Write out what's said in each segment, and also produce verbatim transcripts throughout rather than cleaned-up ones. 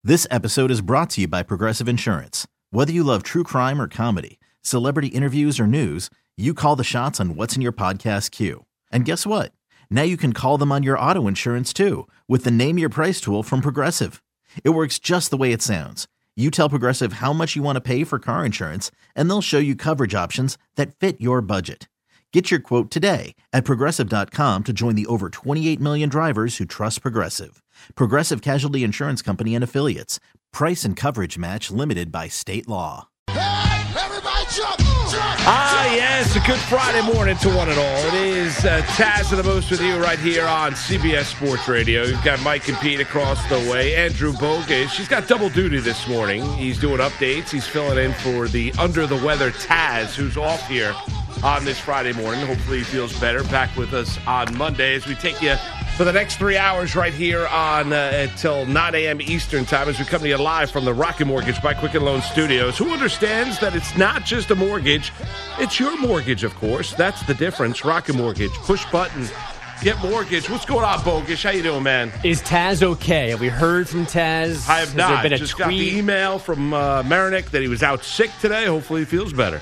This episode is brought to you by Progressive Insurance. Whether you love true crime or comedy, celebrity interviews or news, you call the shots on what's in your podcast queue. And guess what? Now you can call them on your auto insurance too with the Name Your Price tool from Progressive. It works just the way it sounds. You tell Progressive how much you want to pay for car insurance, and they'll show you coverage options that fit your budget. Get your quote today at Progressive dot com to join the over twenty-eight million drivers who trust Progressive. Progressive Casualty Insurance Company and Affiliates. Price and coverage match limited by state law. Hey, everybody jump, jump, Ah, yes, a good Friday morning to one and all. It is uh, Taz and the Moose with you right here on C B S Sports Radio. You've got Mike and Pete across the way. Andrew Bogusch, she's got double duty this morning. He's doing updates. He's filling in for the under-the-weather Taz, who's off here on this Friday morning. Hopefully he feels better. Back with us on Monday as we take you for the next three hours right here on uh, until nine a.m. Eastern time as we come to you live from the Rocket Mortgage by Quicken Loan Studios. Who understands that it's not just a mortgage, it's your mortgage, of course. That's the difference. Rocket Mortgage. Push button. Get mortgage. What's going on, Bogusch? How you doing, man? Is Taz okay? Have we heard from Taz? I have Has not. there been a Just tweet? got the email from uh, Marinick that he was out sick today. Hopefully he feels better.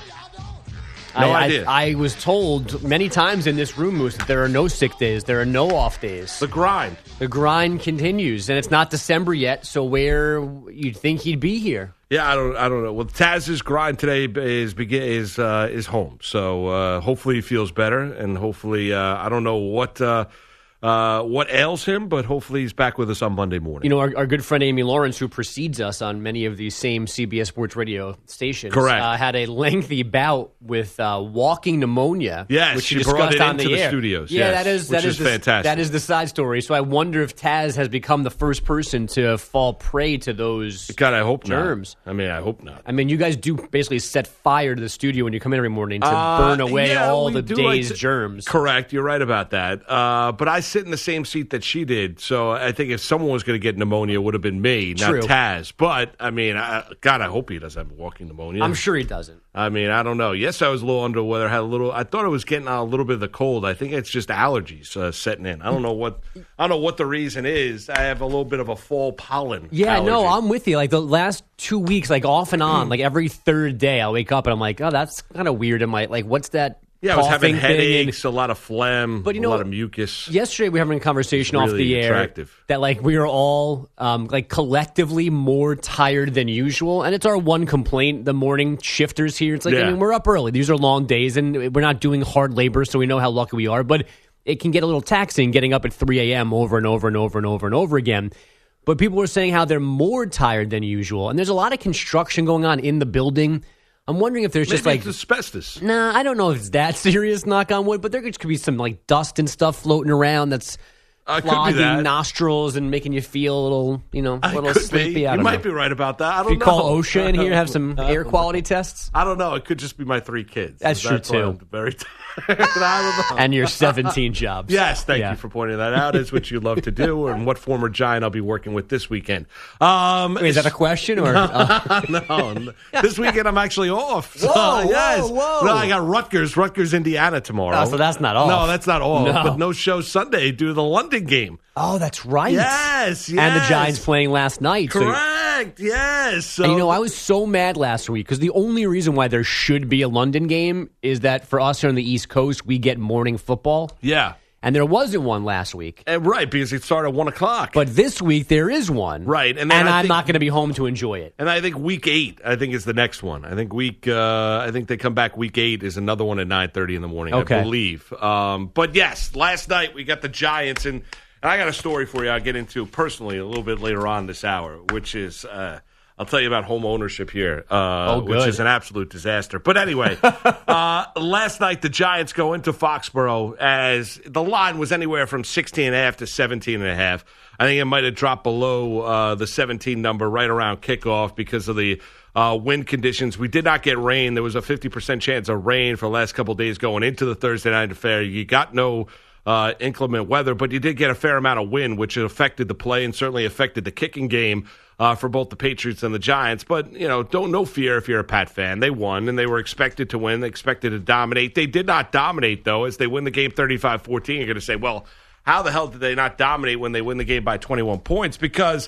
No I, idea. I, I was told many times in this room, Moose, that there are no sick days. There are no off days. The grind. The grind continues, and it's not December yet, so where you'd think he'd be here. Yeah, I don't, I don't know. Well, Taz's grind today is begin is uh, is home, so uh, hopefully he feels better, and hopefully uh, I don't know what uh, uh, what ails him, but hopefully he's back with us on Monday morning. You know, our, our good friend Amy Lawrence, who precedes us on many of these same C B S Sports Radio stations, Correct. Uh, had a lengthy bout with uh, walking pneumonia. Yes, which she she brought discussed it on into the, the air. studios, Yeah, yes, that is which that is is the, fantastic. That is the side story. So I wonder if Taz has become the first person to fall prey to those God, I hope germs. not. I mean, I hope not. I mean, you guys do basically set fire to the studio when you come in every morning to Uh, burn away yeah, all we the do day's like to- germs. Correct. You're right about that. Uh, but I sit in the same seat that she did, so I think if someone was going to get pneumonia, it would have been me, not True. Taz. But, I mean, I, God, I hope he doesn't have walking pneumonia. I'm sure he doesn't. I mean, I don't know. Yes, I was a little under the weather. Had a little. I thought I was getting a little bit of the cold. I think it's just allergies uh, setting in. I don't know what. I don't know what the reason is. I have a little bit of a fall pollen. Yeah, allergy. no, I'm with you. Like the last two weeks, like off and on, like every third day, I'll wake up and I'm like, oh, that's kind of weird. Am I like, what's that? Yeah, I was having coughing thing? headaches, a lot of phlegm, But you a know lot what? of mucus. Yesterday, we were having a conversation It's off really the air attractive. that like we are all um, like collectively more tired than usual, and it's our one complaint. The morning shifters here, it's like Yeah. I mean, we're up early; these are long days, and we're not doing hard labor, so we know how lucky we are. But it can get a little taxing getting up at three a.m. over and over and over and over and over again. But people were saying how they're more tired than usual, and there's a lot of construction going on in the building. I'm wondering if there's Maybe just like it's asbestos. Nah, I don't know if it's that serious, knock on wood, but there could be some like dust and stuff floating around that's Uh, could be clogging that. nostrils and making you feel a little, you know, a I little could sleepy. be. I You don't might know. be right about that. I don't If you know. call OSHA in here, have some air quality tests, I don't know. It could just be my three kids. That's true, why too. I'm very tired. I don't know. and your seventeen jobs. Yes, thank Yeah. you for pointing that out. It's what you love to do, and what former Giant I'll be working with this weekend. Um, Wait, is that a question or? Uh, no, this weekend I'm actually off. So, Whoa, whoa, yes. whoa. No, I got Rutgers, Rutgers, Indiana tomorrow. Oh, so that's not off. No, that's not off. No. But no show Sunday due to the London game. oh, that's right. Yes, yes. And the Giants playing last night. so- Correct. Yes. So, And you know, I was so mad last week because the only reason why there should be a London game is that for us here on the East Coast, we get morning football. yeah. And there wasn't one last week. And right, because it started at one o'clock. But this week there is one. Right, and And, then I I'm think- not going to be home to enjoy it. And I think week eight, I think is the next one. I think week, uh, I think they come back week eight is another one at nine thirty in the morning. Okay. I believe. Um, but yes, last night we got the Giants, and, and I got a story for you. I'll get into personally a little bit later on this hour, which is. Uh, I'll tell you about home ownership here, uh, Oh, which good. is an absolute disaster. But anyway, uh, last night the Giants go into Foxborough as the line was anywhere from sixteen and a half to seventeen and a half. I think it might have dropped below uh, the seventeen number right around kickoff because of the uh, wind conditions. We did not get rain. There was a fifty percent chance of rain for the last couple of days going into the Thursday night affair. You got no uh, inclement weather, but you did get a fair amount of wind, which affected the play and certainly affected the kicking game uh, for both the Patriots and the Giants. But, you know, don't no fear if you're a Pat fan. They won, and they were expected to win. They expected to dominate. They did not dominate, though, as they win the game thirty-five fourteen. You're going to say, well, how the hell did they not dominate when they win the game by twenty-one points? Because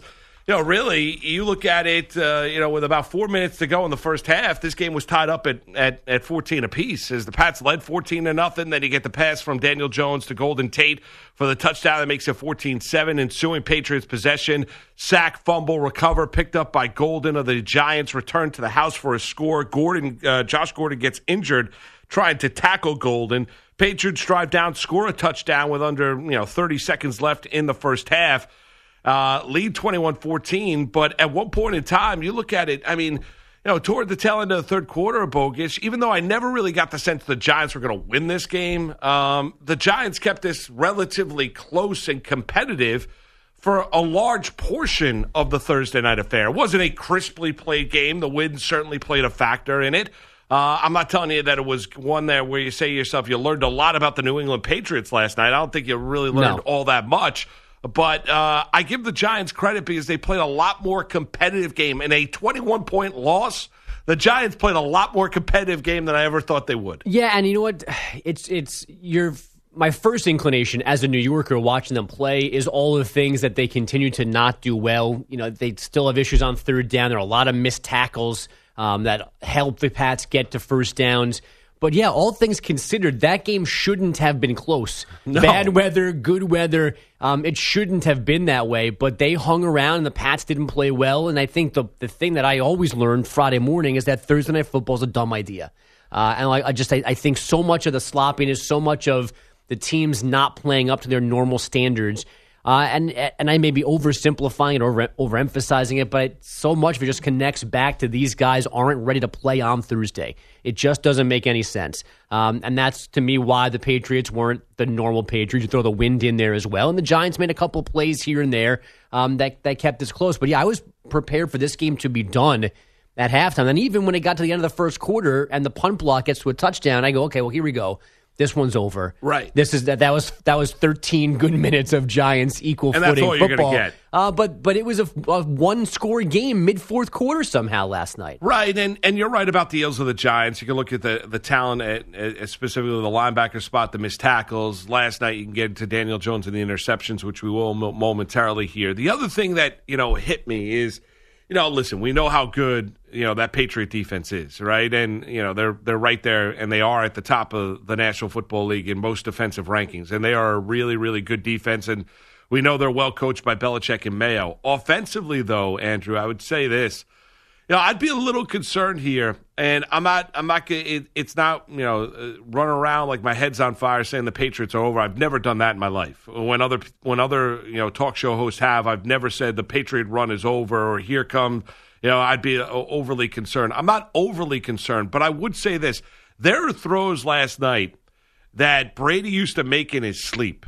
You know, really, you look at it, uh, you know, with about four minutes to go in the first half, this game was tied up at, at, at fourteen apiece as the Pats led fourteen to nothing. Then you get the pass from Daniel Jones to Golden Tate for the touchdown that makes it fourteen seven. Ensuing Patriots possession, sack, fumble, recover, picked up by Golden of the Giants, returned to the house for a score. Gordon, uh, Josh Gordon gets injured trying to tackle Golden. Patriots drive down, score a touchdown with under, you know, thirty seconds left in the first half. Uh, lead twenty-one fourteen, but at one point in time, you look at it, I mean, you know, toward the tail end of the third quarter of Bogish, even though I never really got the sense the Giants were going to win this game, um, the Giants kept this relatively close and competitive for a large portion of the Thursday night affair. It wasn't a crisply played game. The win certainly played a factor in it. Uh, I'm not telling you that it was one there where you say to yourself, you learned a lot about the New England Patriots last night. I don't think you really learned No. all that much. But uh, I give the Giants credit because they played a lot more competitive game. In a twenty-one point loss, the Giants played a lot more competitive game than I ever thought they would. Yeah, and you know what? It's it's your my first inclination as a New Yorker watching them play is all the things that they continue to not do well. You know, they still have issues on third down. There are a lot of missed tackles um, that help the Pats get to first downs. But yeah, all things considered, that game shouldn't have been close. No. Bad weather, good weather, um, it shouldn't have been that way. But they hung around, and the Pats didn't play well. And I think the the thing that I always learned Friday morning is that Thursday Night Football is a dumb idea. Uh, and like, I just I, I think so much of the sloppiness, so much of the teams not playing up to their normal standards. Uh, and and I may be oversimplifying it, over overemphasizing it, but so much of it just connects back to these guys aren't ready to play on Thursday. It just doesn't make any sense. Um, and that's, to me, why the Patriots weren't the normal Patriots. You throw the wind in there as well. And the Giants made a couple of plays here and there um, that, that kept this close. But, yeah, I was prepared for this game to be done at halftime. And even when it got to the end of the first quarter and the punt block gets to a touchdown, I go, okay, well, here we go. This one's over. Right. This is that. That was that was thirteen good minutes of Giants equal And footing that's all you're football. gonna get. Uh, but but it was a, a one score game mid fourth quarter somehow last night. Right, and and you're right about the Eels of the Giants. You can look at the the talent, at, at specifically the linebacker spot, the missed tackles. Last night, you can get into Daniel Jones and the interceptions, which we will momentarily hear. The other thing that, you know, hit me is, you know, listen, we know how good, you know, that Patriot defense is, right? And, you know, they're they're right there, and they are at the top of the National Football League in most defensive rankings. And they are a really, really good defense, and we know they're well coached by Belichick and Mayo. Offensively, though, Andrew, I would say this. You know, I'd be a little concerned here, and I'm not, I'm not, it, it's not, you know, uh, running around like my head's on fire saying the Patriots are over. I've never done that in my life. When other, when other, you know, talk show hosts have, I've never said the Patriot run is over or here come, you know, I'd be uh, overly concerned. I'm not overly concerned, but I would say this. There are throws last night that Brady used to make in his sleep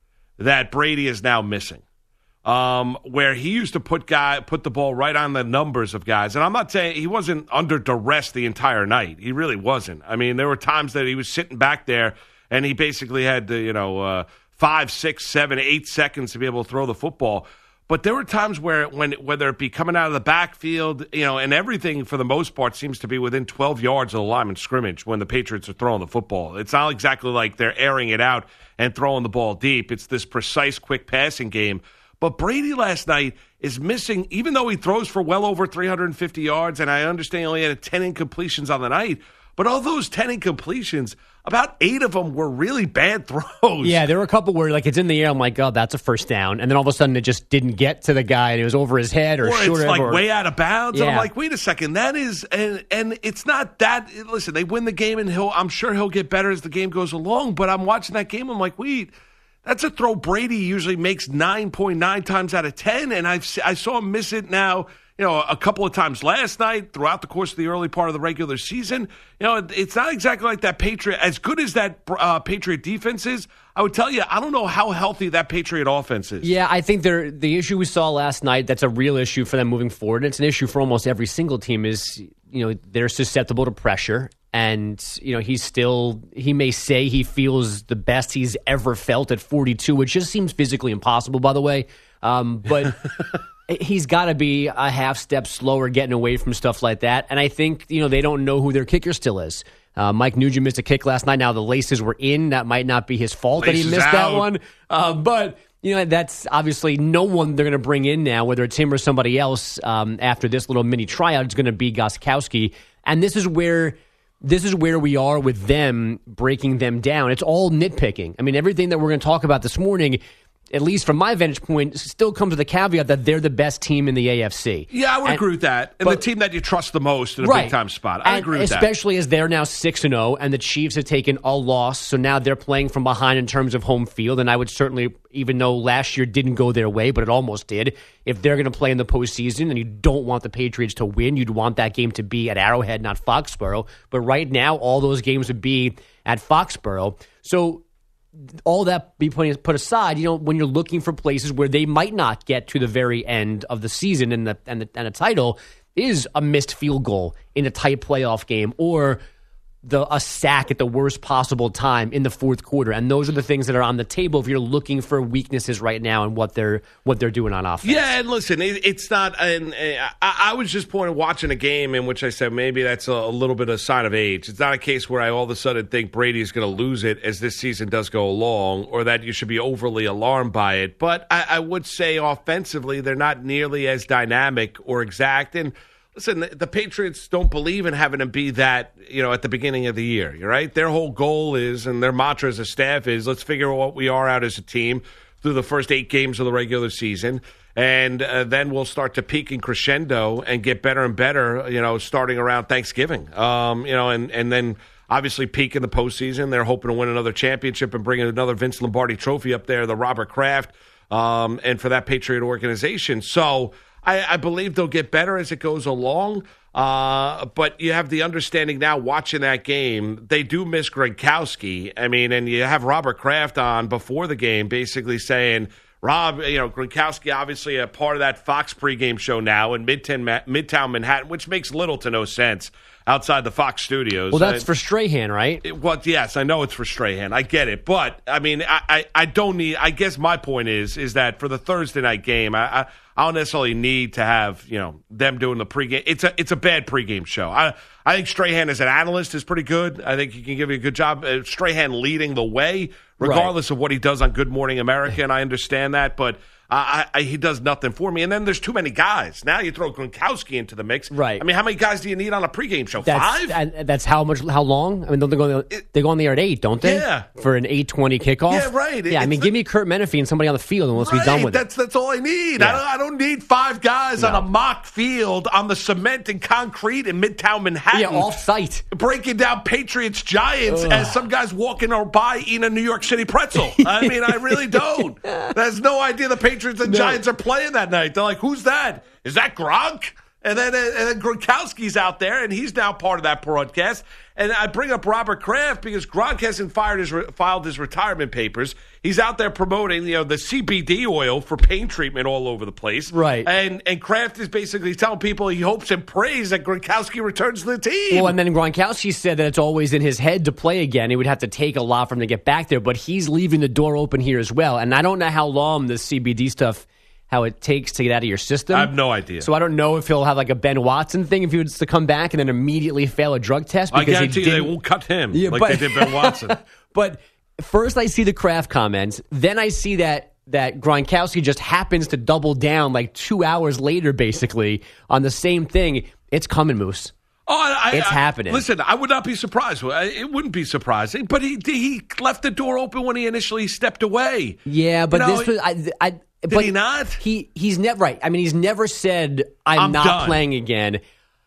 that Brady is now missing. Um, where he used to put guy put the ball right on the numbers of guys. And I'm not saying he wasn't under duress the entire night. He really wasn't. I mean, there were times that he was sitting back there and he basically had to, you know, uh, five, six, seven, eight seconds to be able to throw the football. But there were times where, when whether it be coming out of the backfield, you know, and everything for the most part seems to be within twelve yards of the line of scrimmage when the Patriots are throwing the football. It's not exactly like they're airing it out and throwing the ball deep. It's this precise, quick passing game. But Brady last night is missing, even though he throws for well over three hundred fifty yards, and I understand he only had ten incompletions on the night, but of those ten incompletions, about eight of them were really bad throws. Yeah, there were a couple where like it's in the air. I'm like, oh, that's a first down, and then all of a sudden it just didn't get to the guy, and it was over his head or, or short it's like or, way out of bounds. Yeah. And I'm like, wait a second, that is, and and it's not that. Listen, they win the game, and he'll, I'm sure he'll get better as the game goes along. But I'm watching that game, I'm like, wait. That's a throw Brady usually makes nine point nine times out of ten, and I've I saw him miss it now, you know, a couple of times last night throughout the course of the early part of the regular season. You know, it's not exactly like that Patriot. As good as that uh, Patriot defense is, I would tell you, I don't know how healthy that Patriot offense is. Yeah, I think they're, the issue we saw last night, that's a real issue for them moving forward. And it's an issue for almost every single team is, you know, they're susceptible to pressure. And, you know, he's still, he may say he feels the best he's ever felt at forty-two, which just seems physically impossible, by the way. Um, but he's got to be a half step slower getting away from stuff like that. And I think, you know, they don't know who their kicker still is. Uh, Mike Nugent missed a kick last night. Now the laces were in. That might not be his fault Laces that he missed out. that one. Uh, but You know, that's obviously no one they're going to bring in now, whether it's him or somebody else, um, after this little mini tryout, is going to be Gostkowski. And this is where this is where we are with them, breaking them down. It's all nitpicking. I mean, everything that we're going to talk about this morning, at least from my vantage point, still comes with the caveat that they're the best team in the A F C. Yeah, I would and, agree with that. And but, the team that you trust the most in a right. big-time spot. I and agree with especially that. Especially as they're now six and oh, and the Chiefs have taken a loss, so now they're playing from behind in terms of home field. And I would certainly, even though last year didn't go their way, but it almost did, if they're going to play in the postseason and you don't want the Patriots to win, you'd want that game to be at Arrowhead, not Foxborough. But right now, all those games would be at Foxborough. So all that be put, put aside, you know, when you're looking for places where they might not get to the very end of the season and the and the, and the title is a missed field goal in a tight playoff game, or the a sack at the worst possible time in the fourth quarter. And those are the things that are on the table if you're looking for weaknesses right now and what they're what they're doing on offense. Yeah, and listen, it, it's not. And I, I was just pointing watching a game in which I said maybe that's a, a little bit of a sign of age. It's not a case where I all of a sudden think Brady is going to lose it as this season does go along, or that you should be overly alarmed by it. But I, I would say offensively, they're not nearly as dynamic or exact. And listen, the Patriots don't believe in having to be that, you know, at the beginning of the year, right? Their whole goal is, and their mantra as a staff is, let's figure out what we are out as a team through the first eight games of the regular season, and uh, then we'll start to peak and crescendo and get better and better, you know, starting around Thanksgiving, um, you know, and, and then obviously peak in the postseason. They're hoping to win another championship and bring another Vince Lombardi trophy up there, the Robert Kraft, um, and for that Patriot organization. So I, I believe they'll get better as it goes along, uh, but you have the understanding now watching that game, they do miss Gronkowski. I mean, and you have Robert Kraft on before the game basically saying, Rob, you know, Gronkowski obviously a part of that Fox pregame show now in Midtown, Midtown Manhattan, which makes little to no sense outside the Fox studios. Well, that's and, for Strahan, right? It, well, yes, I know it's for Strahan. I get it. But, I mean, I, I, I don't need – I guess my point is is that for the Thursday night game, I, I, I don't necessarily need to have, you know, them doing the pregame. It's a it's a bad pregame show. I I think Strahan as an analyst is pretty good. I think he can give you a good job. Uh, Strahan leading the way, regardless right. of what he does on Good Morning America, and I understand that. But I, I, he does nothing for me. And then there's too many guys. Now you throw Gronkowski into the mix. Right. I mean, how many guys do you need on a pregame show? That's, Five? And that's how much? How long? I mean, don't they go? They go on the air at eight, don't they? Yeah. For an eight twenty kickoff. Yeah, right. Yeah, I mean, it's give me Kurt Menefee and somebody on the field, and let's right. be done with that's, it. That's all I need. Yeah. I, don't, I don't need five guys No. on a mock field on the cement and concrete in Midtown Manhattan. Yeah, off site. Breaking down Patriots Giants Ugh. as some guys walking or by eating a New York City pretzel. I mean, I really don't. There's no idea the Patriots and No. Giants are playing that night. They're like, who's that? Is that Gronk? And then, and then Gronkowski's out there, and he's now part of that broadcast. And I bring up Robert Kraft because Gronk hasn't fired his re- filed his retirement papers. He's out there promoting, you know, the C B D oil for pain treatment all over the place. Right. And and Kraft is basically telling people he hopes and prays that Gronkowski returns to the team. Well, and then Gronkowski said that it's always in his head to play again. It would have to take a lot for him to get back there, but he's leaving the door open here as well. And I don't know how long the C B D stuff, how it takes to get out of your system. I have no idea. So I don't know if he'll have like a Ben Watson thing if he was to come back and then immediately fail a drug test. I Because guarantee he you they didn't- won't cut him Yeah, like but- they did Ben Watson. But first I see the Kraft comments, then I see that that Gronkowski just happens to double down like two hours later basically on the same thing. It's coming, Moose. Oh, I, It's I, happening. Listen, I would not be surprised. It wouldn't be surprising, but he he left the door open when he initially stepped away. Yeah, but You know, this was I, I Did but he not? He he's never right. I mean, he's never said I'm, I'm not done. playing again.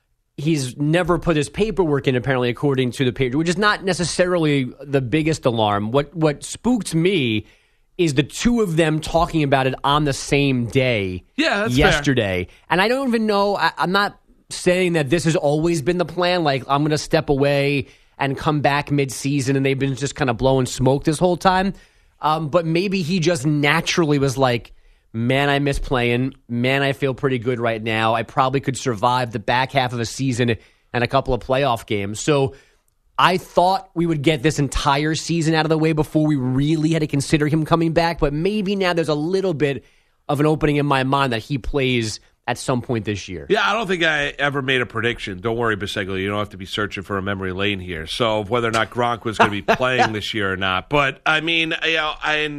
He's never put his paperwork in, apparently, according to the page, which is not necessarily the biggest alarm. What what spooked me is the two of them talking about it on the same day. Yeah, that's yesterday, and I don't even know. I, I'm not saying that this has always been the plan. Like I'm going to step away and come back mid-season, and they've been just kind of blowing smoke this whole time. Um, but maybe he just naturally was like, man, I miss playing. Man, I feel pretty good right now. I probably could survive the back half of a season and a couple of playoff games. So I thought we would get this entire season out of the way before we really had to consider him coming back. But maybe now there's a little bit of an opening in my mind that he plays at some point this year. Yeah, I don't think I ever made a prediction. Don't worry, Biseglia. You don't have to be searching for a memory lane here. So whether or not Gronk was going to be playing this year or not. But, I mean, you know, and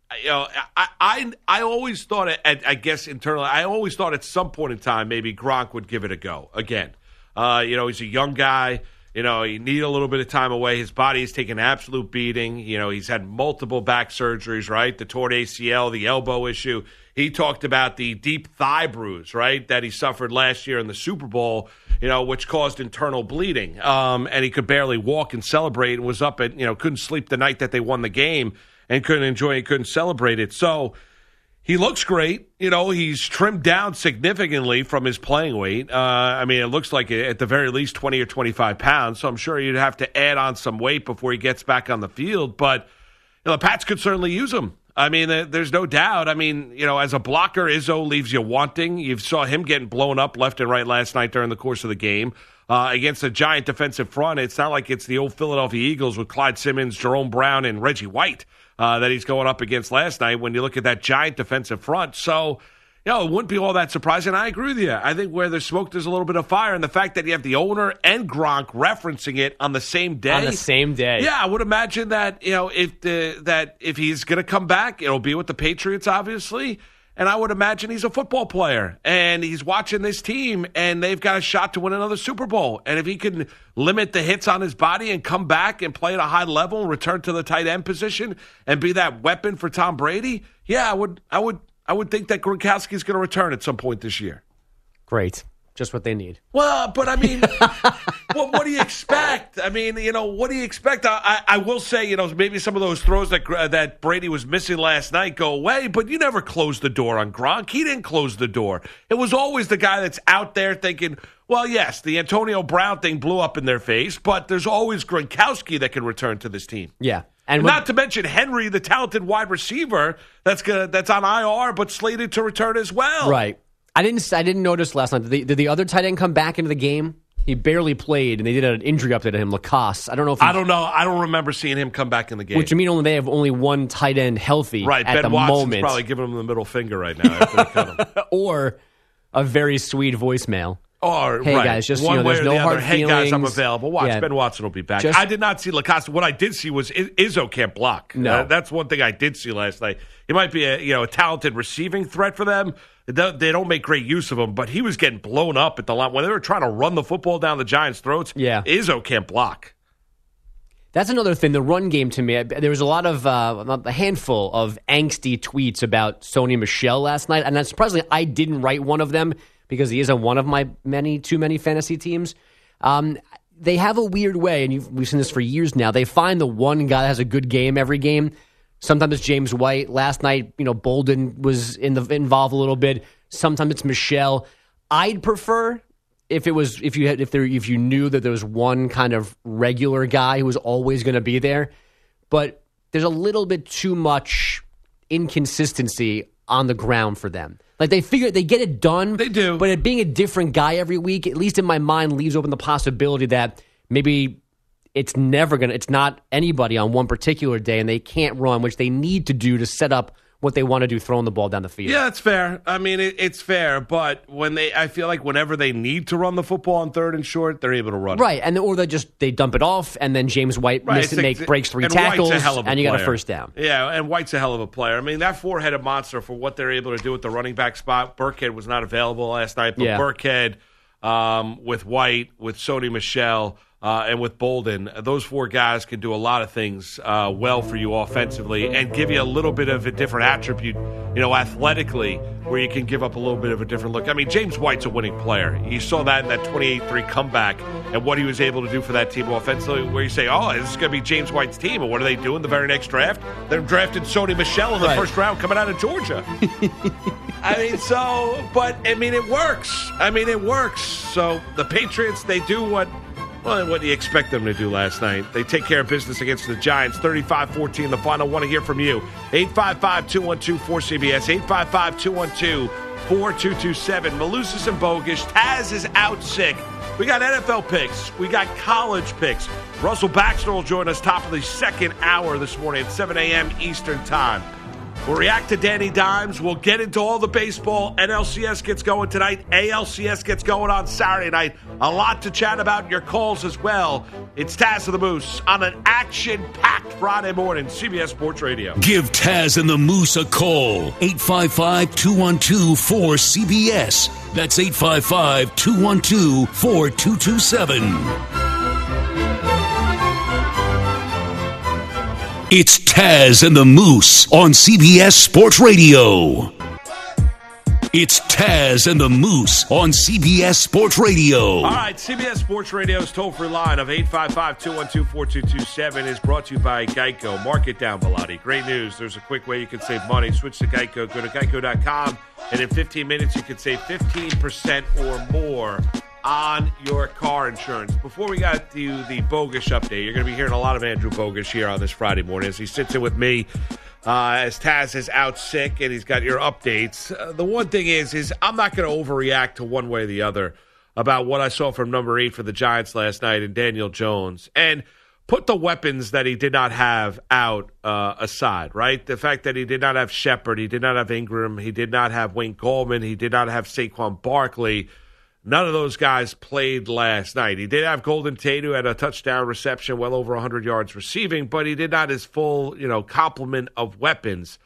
you know, I, I, I always thought, at, I guess internally, I always thought at some point in time maybe Gronk would give it a go again. Uh, you know, he's a young guy. You know, he need a little bit of time away. His body is taking an absolute beating. You know, he's had multiple back surgeries, right? The torn A C L, the elbow issue. He talked about the deep thigh bruise, right, that he suffered last year in the Super Bowl, you know, which caused internal bleeding. Um, and he could barely walk and celebrate and was up at, you know, couldn't sleep the night that they won the game and couldn't enjoy it, couldn't celebrate it. So he looks great. You know, he's trimmed down significantly from his playing weight. Uh, I mean, it looks like at the very least twenty or twenty-five pounds. So I'm sure you'd have to add on some weight before he gets back on the field. But, you know, the Pats could certainly use him. I mean, there's no doubt. I mean, you know, as a blocker, Izzo leaves you wanting. You saw him getting blown up left and right last night during the course of the game. Uh, against a giant defensive front, it's not like it's the old Philadelphia Eagles with Clyde Simmons, Jerome Brown, and Reggie White. Uh, that he's going up against last night when you look at that giant defensive front. So, you know, it wouldn't be all that surprising. I agree with you. I think where there's smoke, there's a little bit of fire. And the fact that you have the owner and Gronk referencing it on the same day. On the same day. Yeah, I would imagine that, you know, if the, that if he's going to come back, it'll be with the Patriots, obviously. And I would imagine he's a football player, and he's watching this team, and they've got a shot to win another Super Bowl. And if he can limit the hits on his body and come back and play at a high level, return to the tight end position, and be that weapon for Tom Brady, yeah, I would, I would, I would think that Gronkowski is going to return at some point this year. Great. Just what they need. Well, but I mean, what, what do you expect? I mean, you know, what do you expect? I, I, I will say, you know, maybe some of those throws that uh, that Brady was missing last night go away, but you never close the door on Gronk. He didn't close the door. It was always the guy that's out there thinking, well, yes, the Antonio Brown thing blew up in their face, but there's always Gronkowski that can return to this team. Yeah. And And when, not to mention Henry, the talented wide receiver that's gonna, that's on I R but slated to return as well. Right. I didn't. I didn't notice last night. Did the, did the other tight end come back into the game? He barely played, and they did an injury update to him, Lacoste. I don't know if he, I don't know. I don't remember seeing him come back in the game. Which I mean, only they have only one tight end healthy right? at Ben the Watson's moment, probably giving him the middle finger right now after they cut him. or a very sweet voicemail. Or, hey right. guys, just one you know, way there's or no the hard other. Hey feelings. guys, I'm available. Watch, Yeah. Ben Watson will be back. Just- I did not see Lacoste. What I did see was I- Izzo can't block. No. Uh, that's one thing I did see last night. He might be a you know a talented receiving threat for them. They don't, they don't make great use of him, but he was getting blown up at the line when they were trying to run the football down the Giants' throats. Yeah. Izzo can't block. That's another thing. The run game to me, there was a lot of uh, a handful of angsty tweets about Sony Michel last night, and surprisingly, I didn't write one of them because he isn't one of my many too many fantasy teams. Um, they have a weird way, and you've, we've seen this for years now. They find the one guy that has a good game every game. Sometimes it's James White. Last night, you know, Bolden was in the involved a little bit. Sometimes it's Michelle. I'd prefer if it was if you had if there if you knew that there was one kind of regular guy who was always going to be there. But there's a little bit too much inconsistency on the ground for them. Like they figure they get it done. They do. But it being a different guy every week, at least in my mind, leaves open the possibility that maybe it's never going to, it's not anybody on one particular day and they can't run, which they need to do to set up what they want to do, throwing the ball down the field. Yeah, it's fair. I mean, it, it's fair, but when they, I feel like whenever they need to run the football on third and short, they're able to run it. Right, and or they just they dump it off, and then James White Right, misses, it's make like- breaks three and tackles, White's a hell of a and you got a player. first down. Yeah, and White's a hell of a player. I mean, that four-headed monster for what they're able to do at the running back spot. Burkhead was not available last night, but Yeah. Burkhead um, with White, with Sony Michel, uh, and with Bolden, those four guys can do a lot of things uh, well for you offensively and give you a little bit of a different attribute, you know, athletically, where you can give up a little bit of a different look. I mean, James White's a winning player. You saw that in that twenty-eight three comeback and what he was able to do for that team offensively, where you say, oh, this is going to be James White's team. And what do they do in the very next draft? They're drafting Sony Michel in the Right. first round coming out of Georgia. I mean, so, but, I mean, it works. I mean, it works. So the Patriots, they do what, well, what do you expect them to do last night? They take care of business against the Giants, thirty-five fourteen the final. Want to hear from you. eight five five, two one two, four C B S, eight five five, two one two, four two two seven. Malusis and Bogish. Taz is out sick. We got N F L picks. We got college picks. Russell Baxter will join us top of the second hour this morning at seven a.m. Eastern Time. We'll react to Danny Dimes. We'll get into all the baseball. N L C S gets going tonight. A L C S gets going on Saturday night. A lot to chat about, your calls as well. It's Taz and the Moose on an action-packed Friday morning, C B S Sports Radio. Give Taz and the Moose a call. eight five five, two one two, four C B S. That's eight five five, two one two, four two two seven. It's Taz and the Moose on C B S Sports Radio. It's Taz and the Moose on C B S Sports Radio. All right, C B S Sports Radio's toll-free line of eight five five, two one two, four two two seven is brought to you by Geico. Mark it down, Velati. Great news. There's a quick way you can save money. Switch to Geico. Go to geico dot com, and in fifteen minutes, you can save fifteen percent or more on your car insurance. Before we got to the Bogusch update, you're going to be hearing a lot of Andrew Bogusch here on this Friday morning as he sits in with me uh, as Taz is out sick and he's got your updates. Uh, the one thing is, is I'm not going to overreact to one way or the other about what I saw from number eight for the Giants last night and Daniel Jones. And put the weapons that he did not have out uh, aside, right? The fact that he did not have Shepard, he did not have Ingram, he did not have Wayne Gallman, he did not have Saquon Barkley. None of those guys played last night. He did have Golden Tate, who had a touchdown reception, well over one hundred yards receiving, but he did not his full, you know, complement of weapons.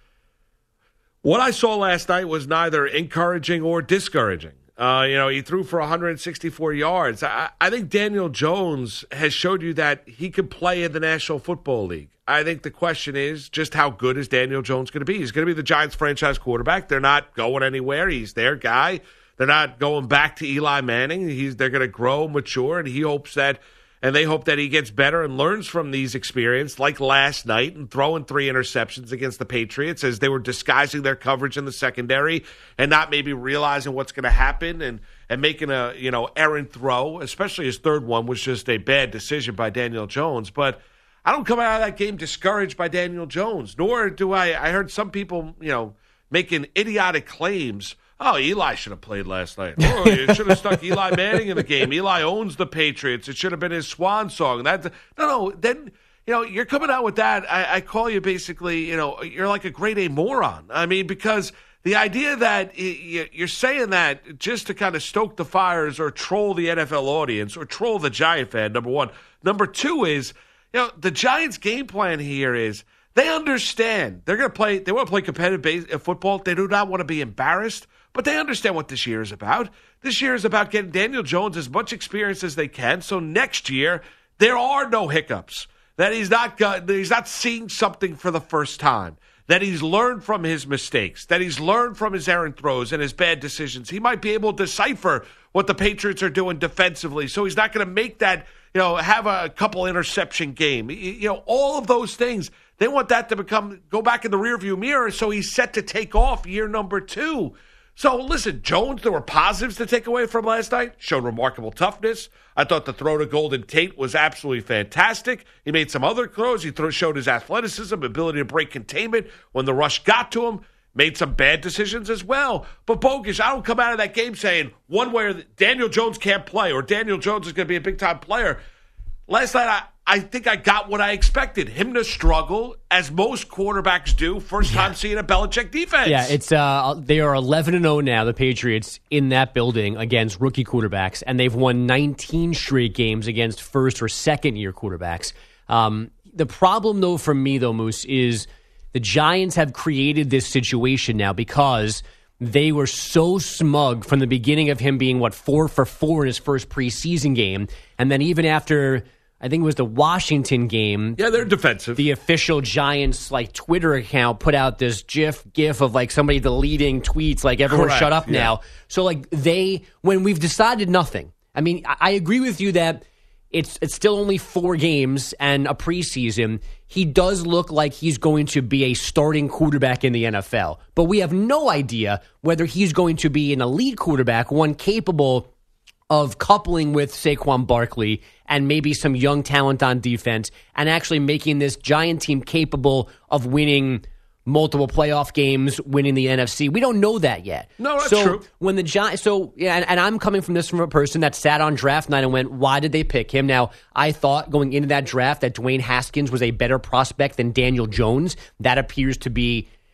What I saw last night was neither encouraging or discouraging. Uh, you know, he threw for one hundred sixty-four yards. I, I think Daniel Jones has showed you that he can play in the National Football League. I think the question is just how good is Daniel Jones going to be? He's going to be the Giants franchise quarterback. They're not going anywhere. He's their guy. They're not going back to Eli Manning. He's they're going to grow, mature, and he hopes that, and they hope that he gets better and learns from these experiences, like last night, and throwing three interceptions against the Patriots as they were disguising their coverage in the secondary and not maybe realizing what's going to happen and and making a you know errant throw. Especially his third one was just a bad decision by Daniel Jones. But I don't come out of that game discouraged by Daniel Jones, nor do I. I heard some people you know making idiotic claims. Oh, Eli should have played last night. Oh, you should have stuck Eli Manning in the game. Eli owns the Patriots. It should have been his swan song. That no, no. Then you know you're coming out with that. I, I call you basically, you know, you're like a grade A moron. I mean, because the idea that you're saying that just to kind of stoke the fires or troll the N F L audience or troll the Giant fan. Number one. Number two is, you know, the Giants' game plan here is they understand they're going to play. They want to play competitive base, uh, football. They do not want to be embarrassed. But they understand what this year is about. This year is about getting Daniel Jones as much experience as they can. So next year, there are no hiccups. That he's not got, that he's not seeing something for the first time. That he's learned from his mistakes. That he's learned from his errant throws and his bad decisions. He might be able to decipher what the Patriots are doing defensively. So he's not going to make that, you know, have a couple interception game. You know, all of those things. They want that to become go back in the rearview mirror. So he's set to take off year number two. So, listen, Jones, there were positives to take away from last night. Showed remarkable toughness. I thought the throw to Golden Tate was absolutely fantastic. He made some other throws. He throw, showed his athleticism, ability to break containment when the rush got to him. Made some bad decisions as well. But, Bogusch, I don't come out of that game saying one way or the, Daniel Jones can't play or Daniel Jones is going to be a big-time player. Last night, I, I think I got what I expected. Him to struggle, as most quarterbacks do, first time yeah. seeing a Belichick defense. Yeah, it's uh, they are eleven and oh now, the Patriots, in that building against rookie quarterbacks, and they've won nineteen straight games against first- or second-year quarterbacks. Um, the problem, though, for me, though, Moose, is the Giants have created this situation now because they were so smug from the beginning of him being, what, four for four in his first preseason game, and then even after I think it was the Washington game. Yeah, they're defensive. The official Giants like Twitter account put out this GIF GIF of like somebody deleting tweets like everyone Correct. Shut up yeah. now. So like they when we've decided nothing. I mean, I, I agree with you that it's it's still only four games and a preseason. He does look like he's going to be a starting quarterback in the N F L. But we have no idea whether he's going to be an elite quarterback, one capable of coupling with Saquon Barkley and maybe some young talent on defense and actually making this Giant team capable of winning multiple playoff games, winning the N F C. We don't know that yet. No, that's so true. When the Giants, so yeah, and, and I'm coming from this from a person that sat on draft night and went, why did they pick him? Now, I thought going into that draft that Dwayne Haskins was a better prospect than Daniel Jones. That appears to be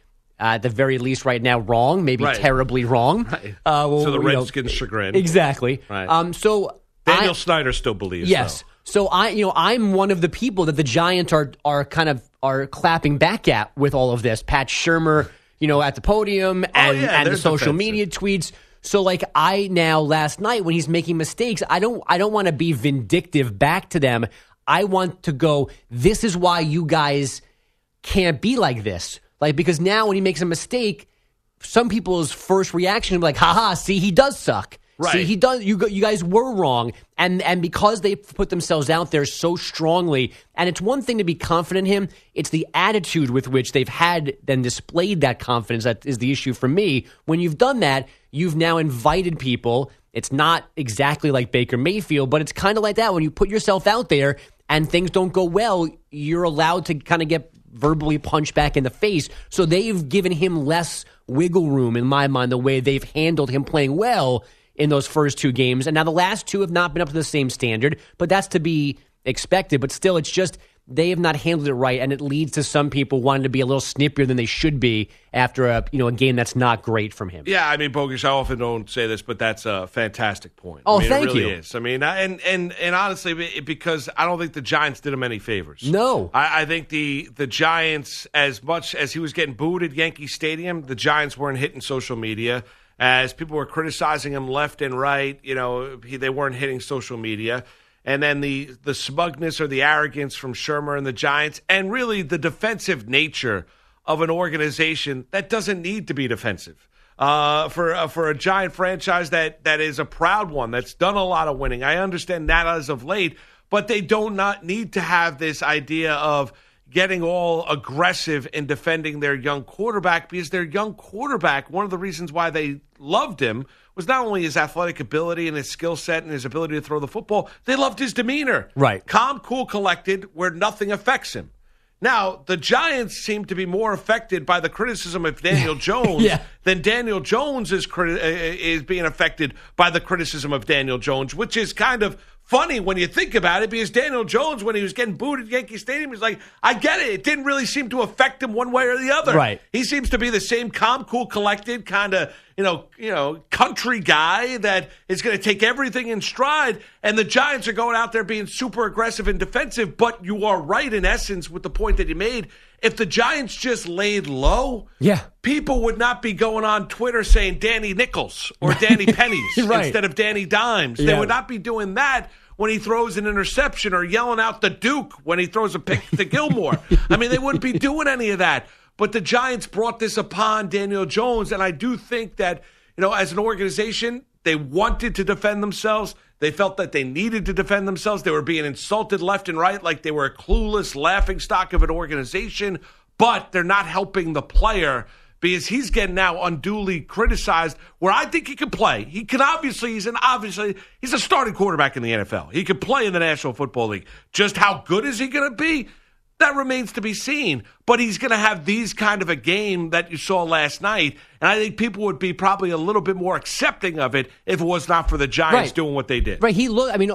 uh, at the very least right now, wrong, maybe right. terribly wrong. Right. Uh, well, so the you know, Redskins' chagrin. Exactly. Right. Um, so Daniel I, Snyder still believes. Yes. Though. So I, you know, I'm one of the people that the Giants are are kind of are clapping back at with all of this. Pat Shurmur, you know, at the podium and, oh, yeah, and the social defensive. media tweets. So like I now last night when he's making mistakes, I don't I don't want to be vindictive back to them. I want to go, this is why you guys can't be like this. Like because now when he makes a mistake, some people's first reaction is like, haha, see, he does suck. Right. See, he does. You you guys were wrong, and and because they put themselves out there so strongly, and it's one thing to be confident in him. It's the attitude with which they've had and displayed that confidence that is the issue for me. When you've done that, you've now invited people. It's not exactly like Baker Mayfield, but it's kind of like that. When you put yourself out there and things don't go well, you're allowed to kind of get verbally punched back in the face. So they've given him less wiggle room, in my mind, the way they've handled him playing well in those first two games. And now the last two have not been up to the same standard, but that's to be expected. But still, it's just they have not handled it right, and it leads to some people wanting to be a little snippier than they should be after a you know a game that's not great from him. Yeah, I mean, Bogus, I often don't say this, but that's a fantastic point. Oh, I mean, thank it really you. is. I mean, and and and honestly, because I don't think the Giants did him any favors. No. I, I think the the Giants, as much as he was getting booed at Yankee Stadium, the Giants weren't hitting social media. As people were criticizing him left and right, you know, he, they weren't hitting social media. And then the the smugness or the arrogance from Shurmur and the Giants, and really the defensive nature of an organization that doesn't need to be defensive. Uh, for uh, for a Giant franchise that that is a proud one, that's done a lot of winning. I understand that as of late, but they do not need to have this idea of getting all aggressive in defending their young quarterback, because their young quarterback, one of the reasons why they loved him was not only his athletic ability and his skill set and his ability to throw the football, they loved his demeanor. Right. Calm, cool, collected, where nothing affects him. Now, the Giants seem to be more affected by the criticism of Daniel Jones yeah. than Daniel Jones is criti- is being affected by the criticism of Daniel Jones, which is kind of funny when you think about it, because Daniel Jones, when he was getting booed at Yankee Stadium, he's like, I get it. It didn't really seem to affect him one way or the other. Right. He seems to be the same calm, cool, collected kind of, you know, you know, country guy that is going to take everything in stride. And the Giants are going out there being super aggressive and defensive. But you are right, in essence, with the point that you made. If the Giants just laid low, yeah, people would not be going on Twitter saying Danny Nickels or Danny Pennies right. instead of Danny Dimes. Yeah. They would not be doing that when he throws an interception or yelling out the Duke when he throws a pick to Gilmore. I mean, they wouldn't be doing any of that. But the Giants brought this upon Daniel Jones, and I do think that, you know, as an organization, they wanted to defend themselves. They felt that they needed to defend themselves. They were being insulted left and right like they were a clueless laughingstock of an organization, but they're not helping the player because he's getting now unduly criticized, where I think he can play. He can obviously, he's an obviously, he's a starting quarterback in the N F L. He could play in the National Football League. Just how good is he going to be? That remains to be seen. But he's going to have these kind of a game that you saw last night, and I think people would be probably a little bit more accepting of it if it was not for the Giants right. doing what they did. Right. He looked, I mean,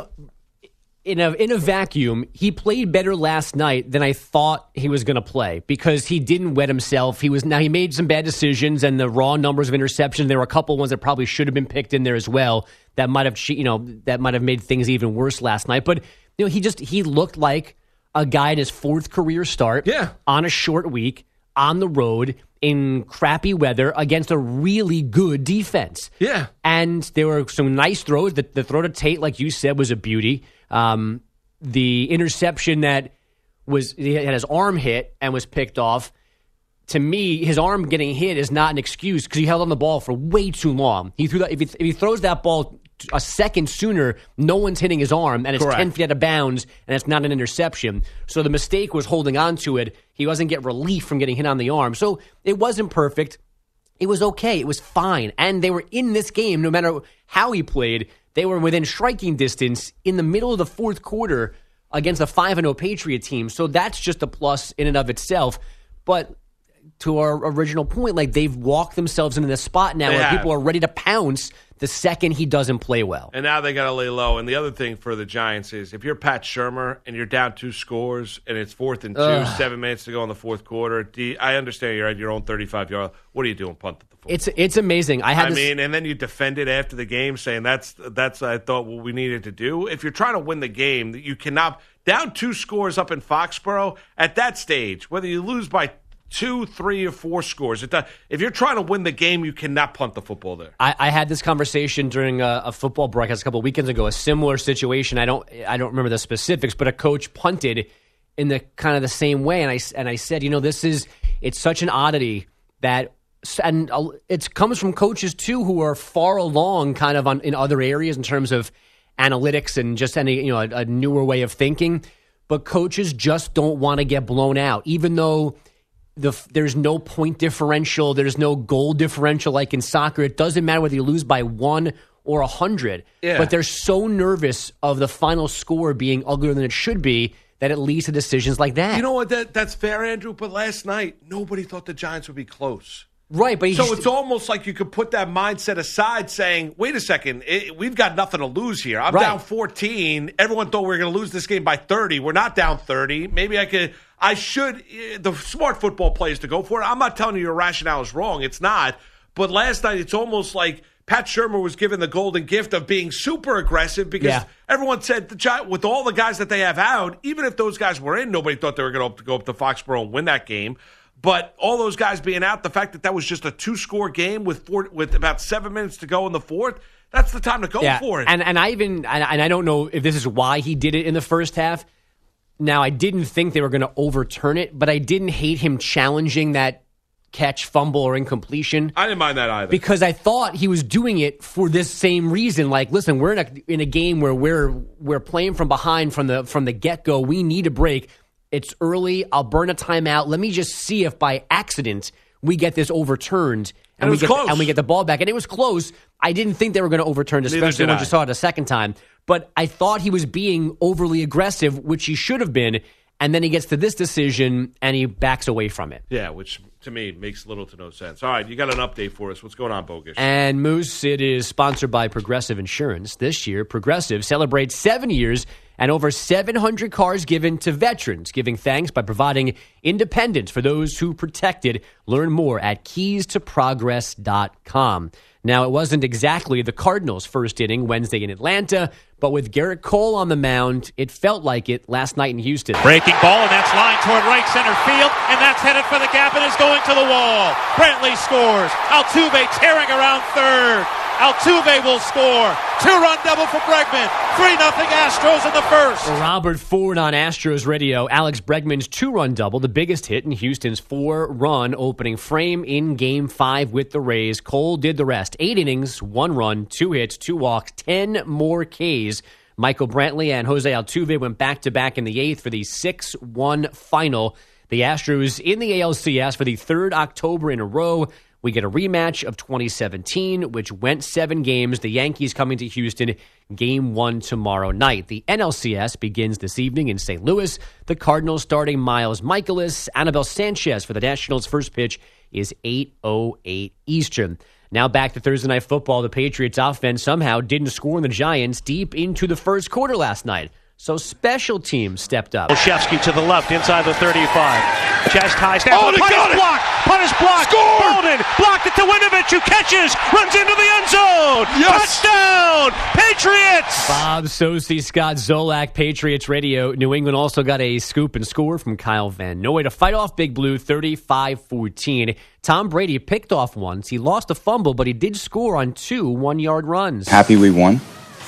in a in a vacuum, he played better last night than I thought he was going to play, because he didn't wet himself. He was now he made some bad decisions, and the raw numbers of interceptions, there were a couple ones that probably should have been picked in there as well that might have you know that might have made things even worse last night. But you know, he just he looked like a guy in his fourth career start, yeah. on a short week, on the road, in crappy weather, against a really good defense. Yeah. And there were some nice throws. The, the throw to Tate, like you said, was a beauty. Um, the interception that was, he had his arm hit and was picked off. To me, his arm getting hit is not an excuse, because he held on the ball for way too long. He threw that, if, he, if he throws that ball a second sooner, no one's hitting his arm, and it's Correct. ten feet out of bounds, and it's not an interception. So the mistake was holding on to it. He doesn't get relief from getting hit on the arm. So it wasn't perfect. It was okay. It was fine. And they were in this game, no matter how he played, they were within striking distance in the middle of the fourth quarter against a five and oh Patriot team. So that's just a plus in and of itself. But to our original point, like they've walked themselves into this spot now They where have. people are ready to pounce the second he doesn't play well. And now they got to lay low. And the other thing for the Giants is if you're Pat Shurmur and you're down two scores and it's fourth and two, Ugh. seven minutes to go in the fourth quarter, do you, I understand you're at your own thirty-five-yard. What are you doing, punt at the football? It's it's amazing. I had I this, mean, and then you defend it after the game saying that's, that's I thought, what we needed to do. If you're trying to win the game, you cannot – down two scores up in Foxborough, at that stage, whether you lose by two, three, or four scores, it does, if you're trying to win the game, you cannot punt the football there. I, I had this conversation during a, a football broadcast a couple of weekends ago, a similar situation. I don't I don't remember the specifics, but a coach punted in the kind of the same way. And I, and I said, you know, this is – it's such an oddity that – and it comes from coaches, too, who are far along kind of on, in other areas in terms of – analytics and just any, you know, a, a newer way of thinking, but coaches just don't want to get blown out, even though the there's no point differential, there's no goal differential like in soccer. It doesn't matter whether you lose by one or a hundred, yeah. but they're so nervous of the final score being uglier than it should be that it leads to decisions like that. You know what? That that's fair, Andrew. But last night, nobody thought the Giants would be close. Right, but so just, it's almost like you could put that mindset aside, saying, "Wait a second, it, we've got nothing to lose here. I'm right. down fourteen. Everyone thought we were going to lose this game by thirty. We're not down thirty. Maybe I could. I should. The smart football players to go for it. I'm not telling you your rationale is wrong. It's not. But last night, it's almost like Pat Shurmur was given the golden gift of being super aggressive because yeah. everyone said the Giants, with all the guys that they have out, even if those guys were in, nobody thought they were going to go up to Foxborough and win that game. But all those guys being out, the fact that that was just a two-score game with four, with about seven minutes to go in the fourth, that's the time to go yeah. for it. And and I even and, and I don't know if this is why he did it in the first half. Now, I didn't think they were going to overturn it, but I didn't hate him challenging that catch, fumble, or incompletion. I didn't mind that either. Because I thought he was doing it for this same reason. Like, listen, we're in a in a game where we're we're playing from behind from the from the get-go. We need a break. It's early. I'll burn a timeout. Let me just see if by accident we get this overturned and, and, we it was get close. and we get the ball back. And it was close. I didn't think they were going to overturn it, especially when you saw it a second time. But I thought he was being overly aggressive, which he should have been. And then he gets to this decision and he backs away from it. Yeah, which to me makes little to no sense. All right, you got an update for us. What's going on, Bogus? And Moose, it is sponsored by Progressive Insurance. This year, Progressive celebrates seven years and over seven hundred cars given to veterans, giving thanks by providing independence for those who protected. Learn more at keys to progress dot com. Now, it wasn't exactly the Cardinals' first inning Wednesday in Atlanta, but with Garrett Cole on the mound, it felt like it last night in Houston. Breaking ball, and that's lined toward right center field, and that's headed for the gap and is going to the wall. Brantley scores. Altuve tearing around third. Altuve will score. Two-run double for Bregman. three nothing Astros in the first. Robert Ford on Astros radio. Alex Bregman's two-run double, the biggest hit in Houston's four-run opening frame in Game five with the Rays. Cole did the rest. Eight innings, one run, two hits, two walks, ten more Ks. Michael Brantley and Jose Altuve went back-to-back in the eighth for the six one final. The Astros in the A L C S for the third October in a row. We get a rematch of twenty seventeen, which went seven games. The Yankees coming to Houston, game one tomorrow night. The N L C S begins this evening in Saint Louis. The Cardinals starting Miles Michaelis. Anibal Sanchez for the Nationals' first pitch is eight oh eight Eastern. Now back to Thursday Night Football. The Patriots offense somehow didn't score on the Giants deep into the first quarter last night. So special teams stepped up. Olszewski to the left, inside the thirty-five. Chest high, stands Oh, the they punt got is it! blocked. Punt is blocked. Score! Bolden blocked it to Winovich, who catches, runs into the end zone. Yes! Touchdown, Patriots! Bob Sosi, Scott Zolak, Patriots Radio. New England also got a scoop and score from Kyle Van Noy to fight off Big Blue thirty-five fourteen. Tom Brady picked off once. He lost a fumble, but he did score on two one-yard runs. Happy we won.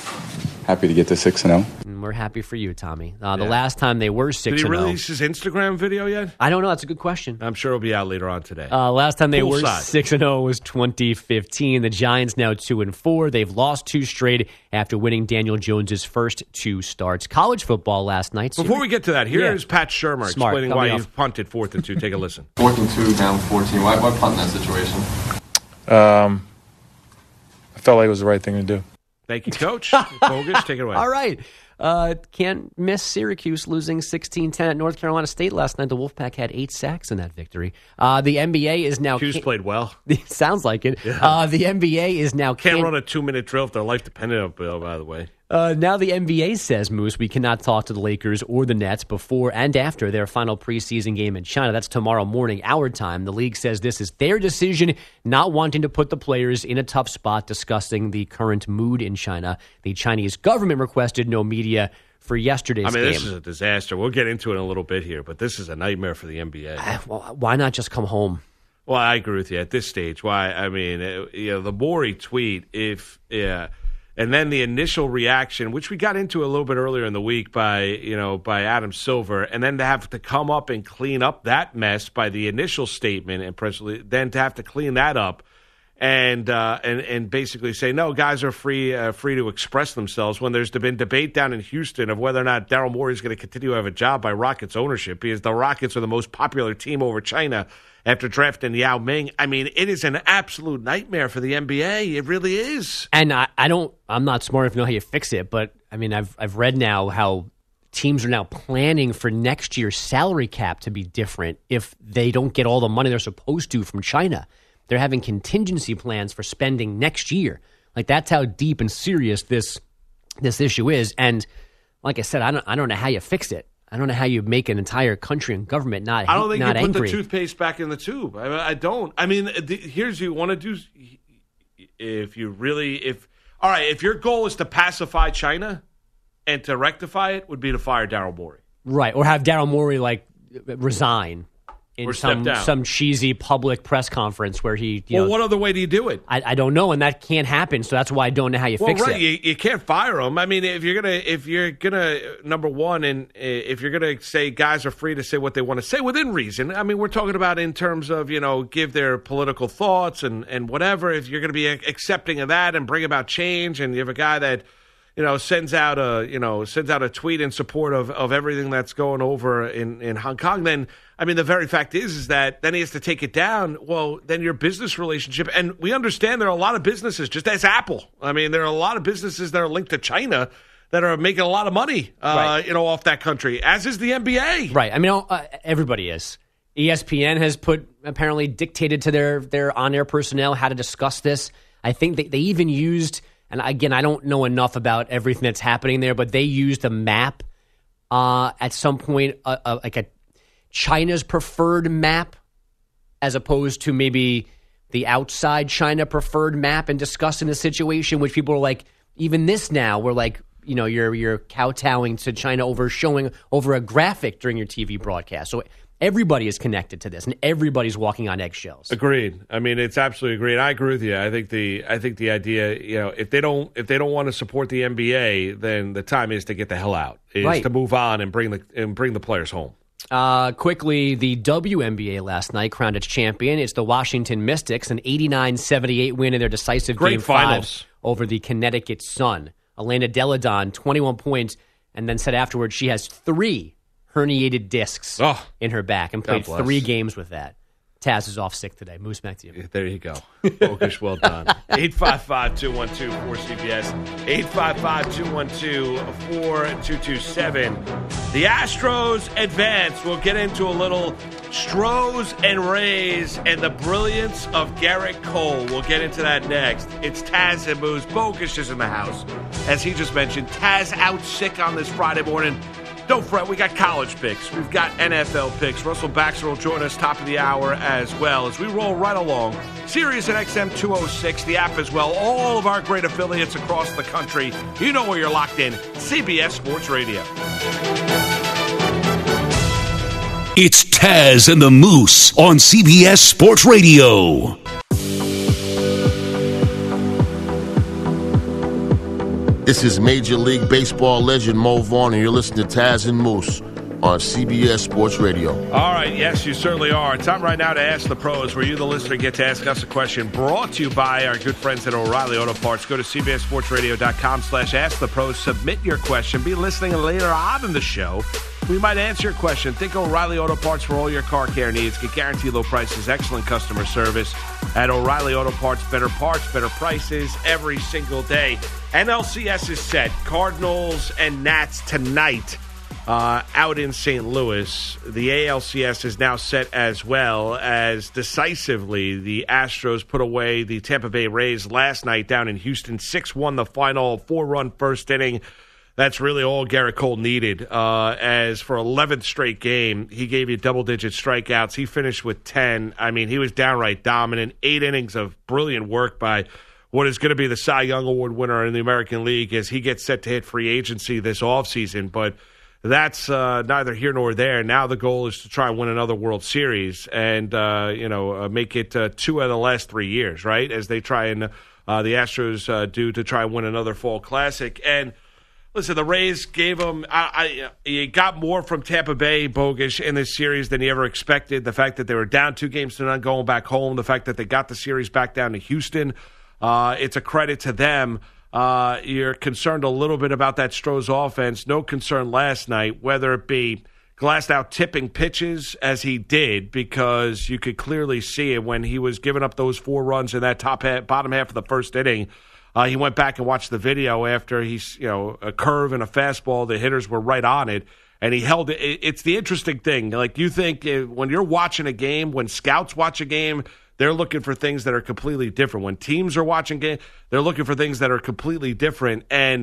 Happy to get to six and oh. And we're happy for you, Tommy. Uh, the Yeah. last time they were Did six he and oh. release his Instagram video yet? I don't know. That's a good question. I'm sure it'll be out later on today. Uh, last time they were Poolside. six and zero was twenty fifteen. The Giants now two and four. They've lost two straight after winning Daniel Jones's first two starts. College football last night. Before we get to that, here Yeah. is Pat Shurmur Smart. explaining Cut why me you off. punted fourth and two. Take a listen. Fourth and two, down fourteen. Why, why punt in that situation? Um, I felt like it was the right thing to do. Thank you, Coach. Bogus, take it away. All right. Uh, can't miss Syracuse losing sixteen ten at North Carolina State last night. The Wolfpack had eight sacks in that victory. Uh, the N B A is now... Hughes played well. Sounds like it. Yeah. Uh, the N B A is now... Can't can- run a two-minute drill if their life depended on it, by the way. Uh, now the N B A says, Moose, we cannot talk to the Lakers or the Nets before and after their final preseason game in China. That's tomorrow morning, our time. The league says this is their decision, not wanting to put the players in a tough spot discussing the current mood in China. The Chinese government requested no media for yesterday's game. I mean, game. This is a disaster. We'll get into it in a little bit here, but this is a nightmare for the N B A. Uh, well, why not just come home? Well, I agree with you at this stage. Why? I mean, it, you know, the Morey tweet, if yeah, and then the initial reaction, which we got into a little bit earlier in the week by you know by Adam Silver, and then to have to come up and clean up that mess by the initial statement, and presently, then to have to clean that up. And, uh, and and basically say, no, guys are free uh, free to express themselves when there's been debate down in Houston of whether or not Daryl Morey is going to continue to have a job by Rockets ownership, because the Rockets are the most popular team over China after drafting Yao Ming. I mean, it is an absolute nightmare for the N B A. It really is. And I, I don't, I'm not smart enough to know how you fix it, but I mean, I've I've read now how teams are now planning for next year's salary cap to be different if they don't get all the money they're supposed to from China. They're having contingency plans for spending next year. Like, that's how deep and serious this this issue is. And like I said, I don't I don't know how you fix it. I don't know how you make an entire country and government not I don't think not you put angry. the toothpaste back in the tube. I, I don't. I mean, the, here's you want to do if you really if all right. If your goal is to pacify China and to rectify it, would be to fire Daryl Morey, right? Or have Daryl Morey like resign. In or some step down. some cheesy public press conference where he, you well, know, what other way do you do it? I, I don't know, and that can't happen. So that's why I don't know how you well, fix right, it. You, you can't fire him. I mean, if you're gonna, if you're gonna, number one, and if you're gonna say guys are free to say what they want to say within reason. I mean, we're talking about in terms of you know give their political thoughts and and whatever. If you're gonna be accepting of that and bring about change, and you have a guy that. You know, sends out a you know sends out a tweet in support of, of everything that's going over in, in Hong Kong. Then, I mean, the very fact is is that then he has to take it down. Well, then your business relationship, and we understand there are a lot of businesses, just as Apple. I mean, there are a lot of businesses that are linked to China that are making a lot of money, uh, right. you know, off that country. As is the N B A, right? I mean, uh, everybody is. E S P N has put apparently dictated to their their on air personnel how to discuss this. I think they, they even used. And again, I don't know enough about everything that's happening there, but they used a map uh, at some point, uh, uh, like a China's preferred map, as opposed to maybe the outside China preferred map, and discussing the situation, which people are like, even this now, we're like, you know, you're you're kowtowing to China over showing over a graphic during your T V broadcast. So everybody is connected to this, and everybody's walking on eggshells. Agreed. I mean, it's absolutely agreed. I agree with you. I think the I think the idea, you know, if they don't if they don't want to support the N B A, then the time is to get the hell out. Is right. to move on and bring the and bring the players home. Uh, quickly, the W N B A last night crowned its champion. It's the Washington Mystics, an eighty-nine seventy-eight win in their decisive Great Game finals. five over the Connecticut Sun. Elena Deladon, twenty-one points, and then said afterwards she has three herniated discs oh, in her back and played God bless. three games with that. Taz is off sick today. Moose, back to you. There you go. Focus, well done. eight five five, two one two, four C B S. eight five five, two one two, four two two seven. The Astros advance. We'll get into a little Stros and Rays and the brilliance of Garrett Cole. We'll get into that next. It's Taz and Moose. Bogus is in the house. As he just mentioned, Taz out sick on this Friday morning. Don't fret, we got college picks. We've got N F L picks. Russell Baxter will join us top of the hour as well as we roll right along. Sirius and X M two oh six, the app as well. All of our great affiliates across the country. You know where you're locked in. C B S Sports Radio. It's Taz and the Moose on C B S Sports Radio. This is Major League Baseball legend Mo Vaughn, and you're listening to Taz and Moose on C B S Sports Radio. All right, yes, you certainly are. Time right now to Ask the Pros, where you, the listener, get to ask us a question brought to you by our good friends at O'Reilly Auto Parts. Go to cbssportsradio.com slash ask the pros. Submit your question. Be listening later on in the show. We might answer your question. Think O'Reilly Auto Parts for all your car care needs. Get guaranteed low prices, excellent customer service at O'Reilly Auto Parts. Better parts, better prices every single day. N L C S is set. Cardinals and Nats tonight uh, out in Saint Louis. The A L C S is now set as well, as decisively the Astros put away the Tampa Bay Rays last night down in Houston. six one the final, four-run first inning. That's really all Garrett Cole needed. Uh, as for eleventh straight game, he gave you double-digit strikeouts. He finished with ten. I mean, he was downright dominant. Eight innings of brilliant work by what is going to be the Cy Young Award winner in the American League as he gets set to hit free agency this offseason. But that's uh, neither here nor there. Now the goal is to try and win another World Series and, uh, you know, uh, make it uh, two out of the last three years, right, as they try and uh, the Astros uh, do to try and win another Fall Classic. And listen, the Rays gave them I, I, you got more from Tampa Bay, Bogish, in this series than you ever expected. The fact that they were down two games to none going back home, the fact that they got the series back down to Houston, uh, it's a credit to them. Uh, you're concerned a little bit about that Stros offense. No concern last night, whether it be Glasnow tipping pitches as he did, because you could clearly see it when he was giving up those four runs in that top half, bottom half of the first inning. Uh, he went back and watched the video after he's, you know, a curve and a fastball. The hitters were right on it, and he held it. It's the interesting thing. Like, you think when you're watching a game, when scouts watch a game, they're looking for things that are completely different. When teams are watching game, they're looking for things that are completely different. And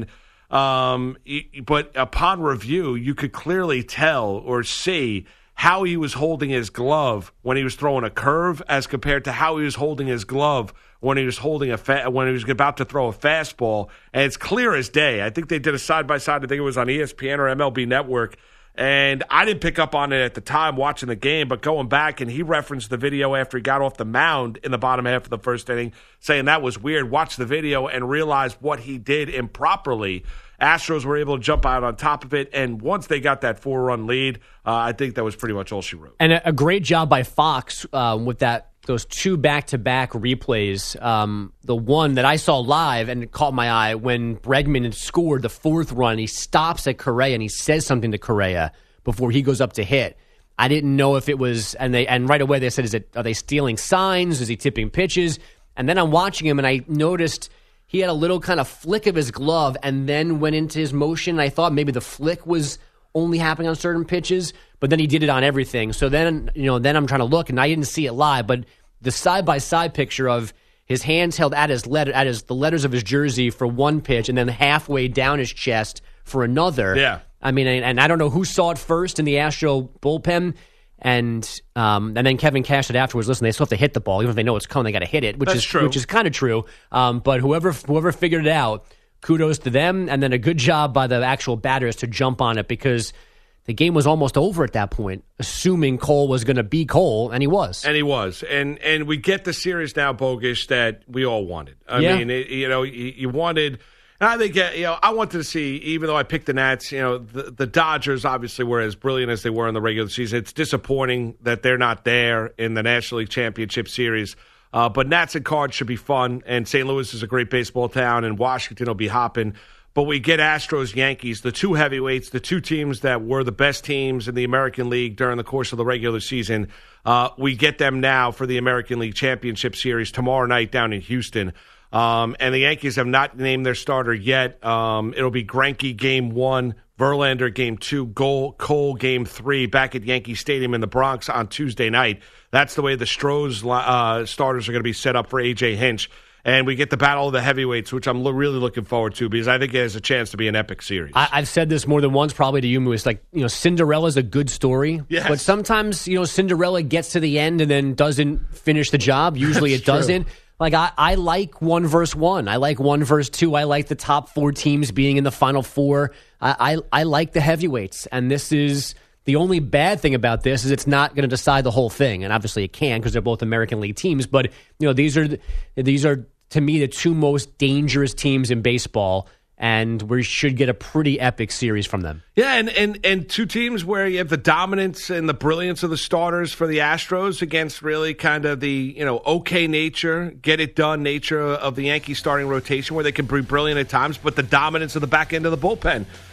um, but upon review, you could clearly tell or see how he was holding his glove when he was throwing a curve as compared to how he was holding his glove when he was holding a fa- when he was about to throw a fastball. And it's clear as day. I think they did a side-by-side. I think it was on E S P N or M L B Network. And I didn't pick up on it at the time watching the game, but going back, and he referenced the video after he got off the mound in the bottom half of the first inning, saying that was weird. Watched the video and realized what he did improperly. Astros were able to jump out on top of it, and once they got that four-run lead, uh, I think that was pretty much all she wrote. And a, a great job by Fox uh, with that those two back-to-back replays. Um, the one that I saw live and it caught my eye when Bregman had scored the fourth run. He stops at Correa and he says something to Correa before he goes up to hit. I didn't know if it was, and they and right away they said, "Is it? Are they stealing signs? Is he tipping pitches?" And then I'm watching him and I noticed he had a little kind of flick of his glove and then went into his motion. I thought maybe the flick was only happening on certain pitches, but then he did it on everything. So then, you know, then I'm trying to look, and I didn't see it live, but the side-by-side picture of his hands held at his letter, at his the letters of his jersey for one pitch, and then halfway down his chest for another. Yeah, I mean, and, and I don't know who saw it first in the Astro bullpen, and um, and then Kevin Cash said afterwards, "Listen, they still have to hit the ball, even if they know it's coming, they got to hit it," which That's is true. which is kind of true. Um, but whoever whoever figured it out, kudos to them, and then a good job by the actual batters to jump on it, because the game was almost over at that point, assuming Cole was going to be Cole, and he was. And he was. And and we get the series now, Bogish, that we all wanted. I yeah. mean, it, you know, you, you wanted, and I think, you know, I wanted to see, even though I picked the Nats, you know, the, the Dodgers obviously were as brilliant as they were in the regular season. It's disappointing that they're not there in the National League Championship Series. Uh, but Nats and Cards should be fun, and Saint Louis is a great baseball town, and Washington will be hopping. But we get Astros, Yankees, the two heavyweights, the two teams that were the best teams in the American League during the course of the regular season. Uh, we get them now for the American League Championship Series tomorrow night down in Houston. Um, and the Yankees have not named their starter yet. Um, it'll be Greinke game one, Verlander game two, Cole, Cole game three back at Yankee Stadium in the Bronx on Tuesday night. That's the way the Stros uh, starters are going to be set up for A J Hinch. And we get the battle of the heavyweights, which I'm lo- really looking forward to, because I think it has a chance to be an epic series. I, I've said this more than once, probably to you, it's like, you know, Cinderella's a good story. Yes. But sometimes, you know, Cinderella gets to the end and then doesn't finish the job. Usually it doesn't. True. Like, I, I like one versus one. I like one versus two. I like the top four teams being in the final four. I, I, I like the heavyweights. And this is the only bad thing about this is it's not going to decide the whole thing. And obviously it can, because they're both American League teams. But, you know, these are these are... to me, the two most dangerous teams in baseball, and we should get a pretty epic series from them. Yeah, and, and, and two teams where you have the dominance and the brilliance of the starters for the Astros against really kind of the, you know, okay nature, get it done nature of the Yankees starting rotation, where they can be brilliant at times, but the dominance of the back end of the bullpen.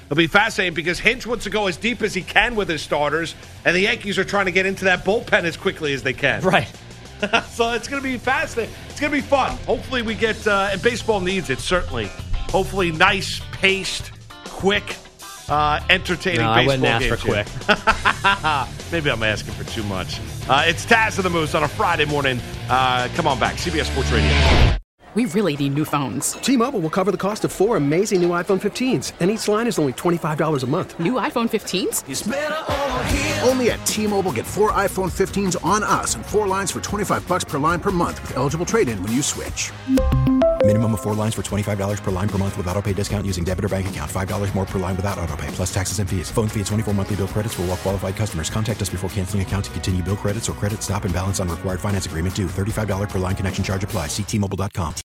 it'll be fascinating because Hinch wants to go as deep as he can with his starters, and the Yankees are trying to get into that bullpen as quickly as they can. Right. So it's going to be fascinating. It's going to be fun. Hopefully we get, uh, and baseball needs it, certainly. Hopefully nice, paced, quick, uh, entertaining no, baseball I wouldn't ask games for quick. Maybe I'm asking for too much. Uh, it's Taz and the Moose on a Friday morning. Uh, come on back. C B S Sports Radio. We really need new phones. T-Mobile will cover the cost of four amazing new iPhone fifteens, and each line is only twenty-five dollars a month. New iPhone fifteens? It's better over here. Only at T-Mobile, get four iPhone fifteens on us and four lines for twenty-five dollars per line per month with eligible trade-in when you switch. Minimum of four lines for twenty-five dollars per line per month with autopay discount using debit or bank account. five dollars more per line without autopay, plus taxes and fees. Phone fee at twenty-four monthly bill credits for well-qualified customers. Contact us before canceling account to continue bill credits or credit stop and balance on required finance agreement due. thirty-five dollars per line connection charge applies. See T Mobile dot com.